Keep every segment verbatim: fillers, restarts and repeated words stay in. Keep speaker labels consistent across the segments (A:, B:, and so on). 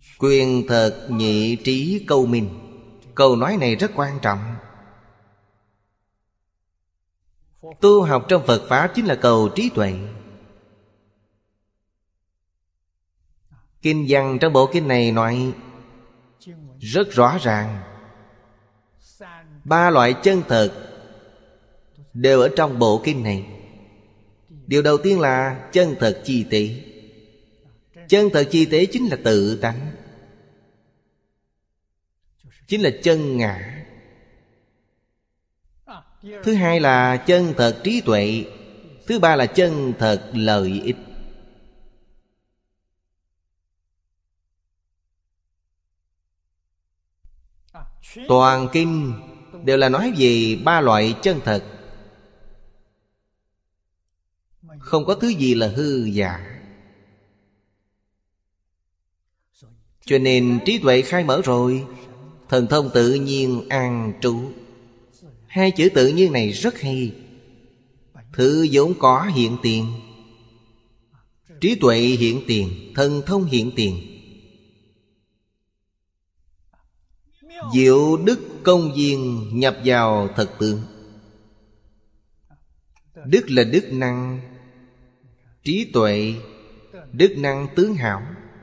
A: Quyền thật nhị trí câu minh. Câu nói này rất quan trọng. Tu học trong Phật Pháp chính là cầu trí tuệ. Kinh văn trong bộ kinh này nói rất rõ ràng. Ba loại chân thật đều ở trong bộ kinh này. Điều đầu tiên là chân thật chi tế. Chân thật chi tế chính là tự tánh, chính là chân ngã. Thứ hai là chân thật trí tuệ. Thứ ba là chân thật lợi ích. Toàn kinh đều là nói về ba loại chân thật. Không có thứ gì là hư giả. Cho nên trí tuệ khai mở rồi, thần thông tự nhiên an trú. Hai chữ tự nhiên này rất hay. Thứ vốn có hiện tiền. Trí tuệ hiện tiền, thần thông hiện tiền. Diệu đức công viên nhập vào thật tướng. Đức là đức năng, trí tuệ, đức năng tướng hảo.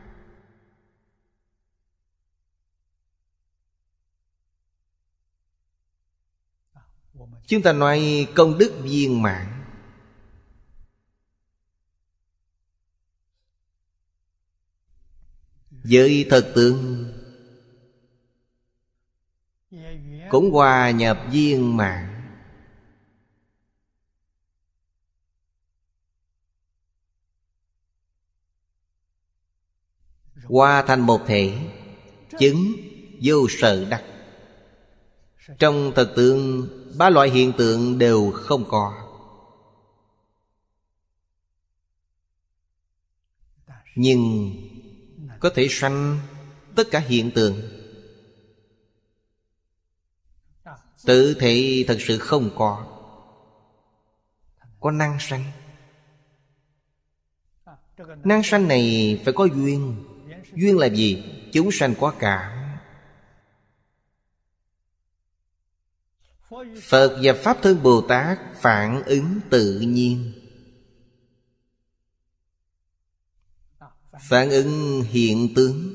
A: Chúng ta nói công đức viên mãn. Với thật tướng cũng hòa nhập viên mãn. Hòa thành một thể, chứng vô sở đắc. Trong thật tướng, ba loại hiện tượng đều không có. Nhưng có thể sanh tất cả hiện tượng. Tự thể thật sự không có. Có năng sanh. Năng sanh này phải có duyên. Duyên là gì? Chúng sanh có cảm. Phật và Pháp Thân Bồ Tát phản ứng tự nhiên. Phản ứng hiện tướng.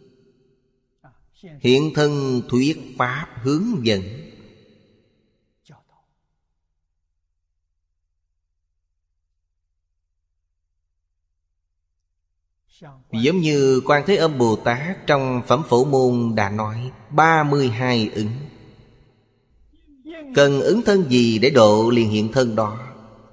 A: Hiện thân thuyết Pháp hướng dẫn. Giống như Quan Thế Âm Bồ Tát trong Phẩm Phổ Môn đã nói ba mươi hai ứng. Cần ứng thân gì để độ liền hiện thân đó.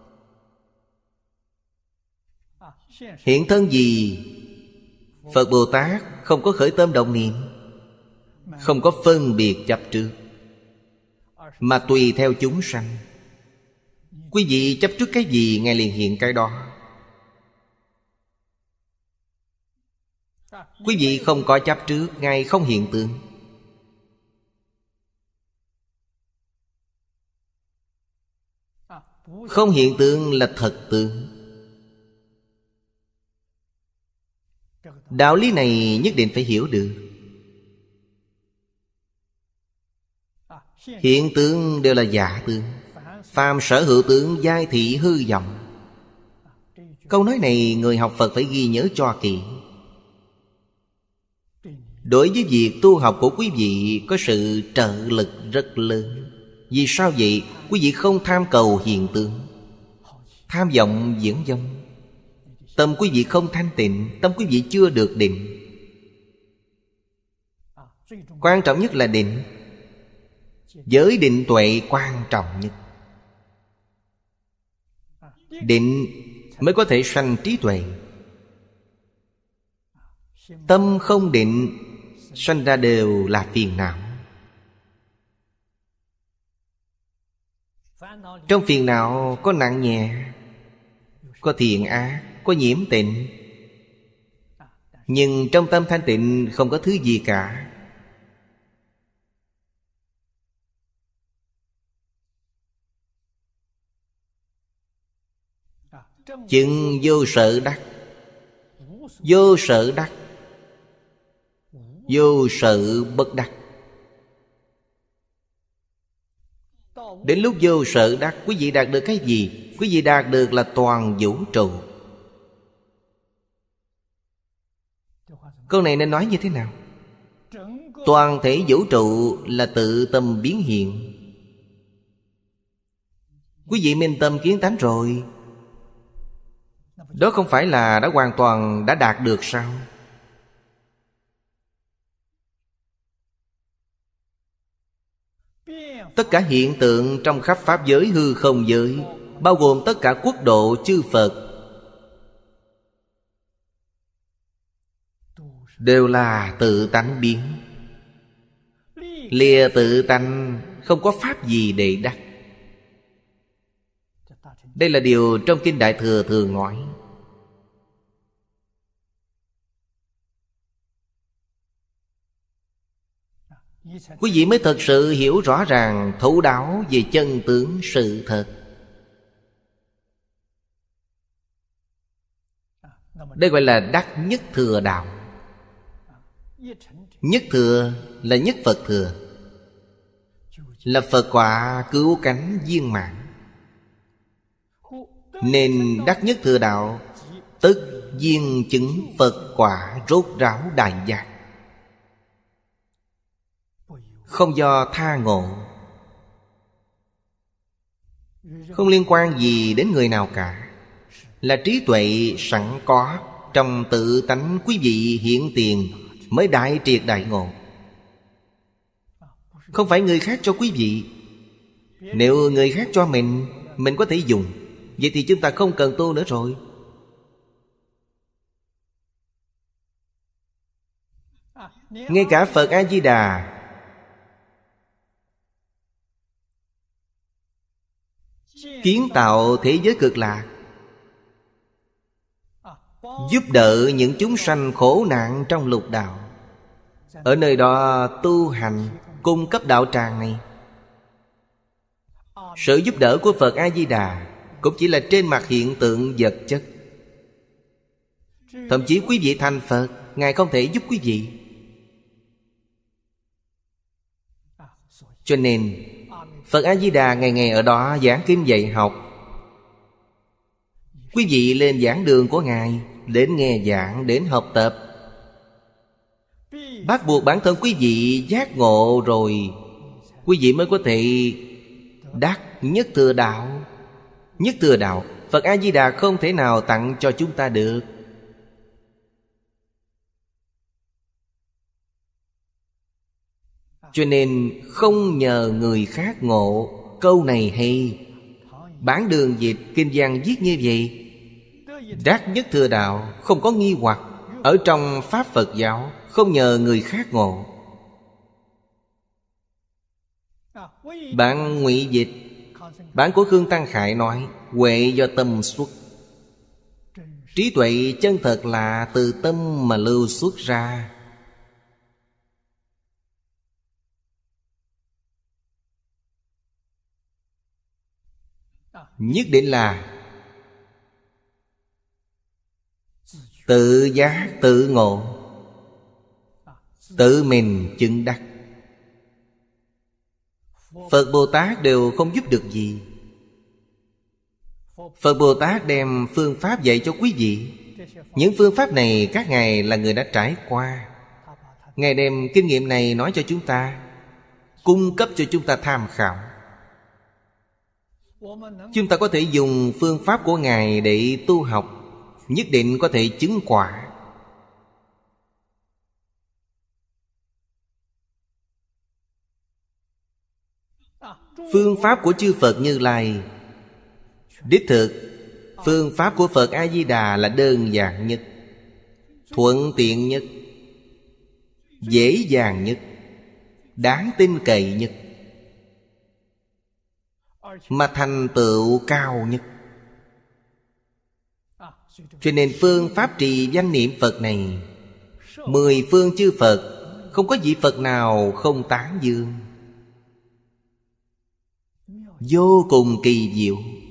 A: Hiện thân gì? Phật Bồ Tát không có khởi tâm động niệm, không có phân biệt chấp trước, mà tùy theo chúng sanh. Quý vị chấp trước cái gì, Ngài liền hiện cái đó. Quý vị không có chấp trước, Ngài không hiện tượng. Không hiện tượng là thật tướng. Đạo lý này nhất định phải hiểu được. Hiện tượng đều là giả tướng. Phàm sở hữu tướng giai thị hư vọng. Câu nói này người học Phật phải ghi nhớ cho kỹ. Đối với việc tu học của quý vị có sự trợ lực rất lớn. Vì sao vậy? Quý vị không tham cầu hiện tượng, tham vọng diễn vong. Tâm quý vị không thanh tịnh, tâm quý vị chưa được định. Quan trọng nhất là định. Giới định tuệ quan trọng nhất. Định mới có thể sanh trí tuệ. Tâm không định, sanh ra đều là phiền não. Trong phiền não có nặng nhẹ, có thiện ác, có nhiễm tịnh. Nhưng trong tâm thanh tịnh không có thứ gì cả. Chứng vô sở đắc. Vô sở đắc vô sự bất đắc. Đến lúc vô sự đắc, quý vị đạt được cái gì? Quý vị đạt được là toàn vũ trụ. Câu này nên nói như thế nào? Toàn thể vũ trụ là tự tâm biến hiện. Quý vị minh tâm kiến tánh rồi, đó không phải là đã hoàn toàn đã đạt được sao? Tất cả hiện tượng trong khắp pháp giới hư không giới, bao gồm tất cả quốc độ chư Phật, đều là tự tánh biến. Lìa tự tánh không có pháp gì để đắc. Đây là điều trong Kinh Đại Thừa thường nói. Quý vị mới thật sự hiểu rõ ràng, thấu đáo về chân tướng sự thật. Đây gọi là đắc nhất thừa đạo. Nhất thừa là nhất Phật thừa, là Phật quả cứu cánh viên mãn. Nên đắc nhất thừa đạo, tức viên chứng Phật quả rốt ráo đại giác, không do tha ngộ, không liên quan gì đến người nào cả, là trí tuệ sẵn có trong tự tánh quý vị hiện tiền, mới đại triệt đại ngộ. Không phải người khác cho quý vị. Nếu người khác cho mình, mình có thể dùng, vậy thì chúng ta không cần tu nữa rồi. Ngay cả Phật A-di-đà kiến tạo thế giới cực lạc, giúp đỡ những chúng sanh khổ nạn trong lục đạo, ở nơi đó tu hành, cung cấp đạo tràng này. Sự giúp đỡ của Phật A-di-đà cũng chỉ là trên mặt hiện tượng vật chất. Thậm chí quý vị thành Phật, Ngài không thể giúp quý vị. Cho nên Phật A-di-đà ngày ngày ở đó giảng kinh dạy học. Quý vị lên giảng đường của Ngài, đến nghe giảng, đến học tập, bắt buộc bản thân quý vị giác ngộ rồi, quý vị mới có thể đắc nhất thừa đạo. Nhất thừa đạo Phật A-di-đà không thể nào tặng cho chúng ta được. Cho nên không nhờ người khác ngộ. Câu này hay. Bản đường dịch kinh văn viết như vậy. Đắc nhất thừa đạo không có nghi hoặc. Ở trong Pháp Phật giáo không nhờ người khác ngộ. Bản ngụy dịch, bản của Khương Tăng Khải nói: huệ do tâm xuất. Trí tuệ chân thật là từ tâm mà lưu xuất ra. Nhất định là tự giác tự ngộ, tự mình chứng đắc. Phật Bồ Tát đều không giúp được gì. Phật Bồ Tát đem phương pháp dạy cho quý vị. Những phương pháp này các ngài là người đã trải qua. Ngài đem kinh nghiệm này nói cho chúng ta, cung cấp cho chúng ta tham khảo. Chúng ta có thể dùng phương pháp của Ngài để tu học, nhất định có thể chứng quả. Phương pháp của chư Phật Như Lai, đích thực phương pháp của Phật A-di-đà là đơn giản nhất, thuận tiện nhất, dễ dàng nhất, đáng tin cậy nhất, mà thành tựu cao nhất. Cho nên phương pháp trì danh niệm Phật này, mười phương chư Phật không có vị Phật nào không tán dương. Vô cùng kỳ diệu.